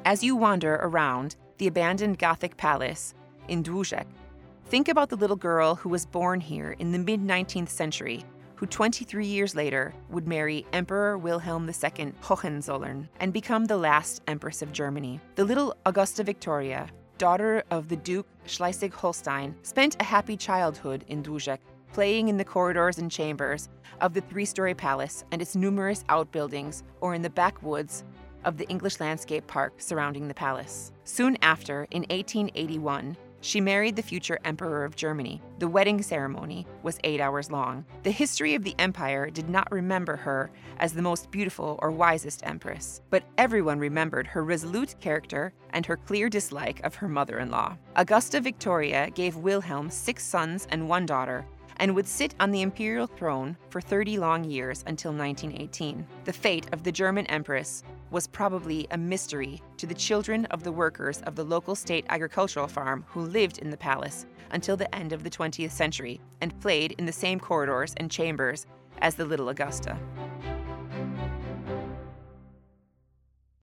As you wander around the abandoned Gothic palace in Dvořák, think about the little girl who was born here in the mid-19th century, who 23 years later would marry Emperor Wilhelm II Hohenzollern and become the last Empress of Germany. The little Augusta Victoria, daughter of the Duke Schleswig-Holstein, spent a happy childhood in Dvořák, playing in the corridors and chambers of the three-story palace and its numerous outbuildings, or in the backwoods of the English landscape park surrounding the palace. Soon after, in 1881, she married the future Emperor of Germany. The wedding ceremony was 8 hours long. The history of the empire did not remember her as the most beautiful or wisest empress, but everyone remembered her resolute character and her clear dislike of her mother-in-law. Augusta Victoria gave Wilhelm 6 sons and 1 daughter, and would sit on the imperial throne for 30 long years until 1918. The fate of the German empress was probably a mystery to the children of the workers of the local state agricultural farm who lived in the palace until the end of the 20th century and played in the same corridors and chambers as the little Augusta.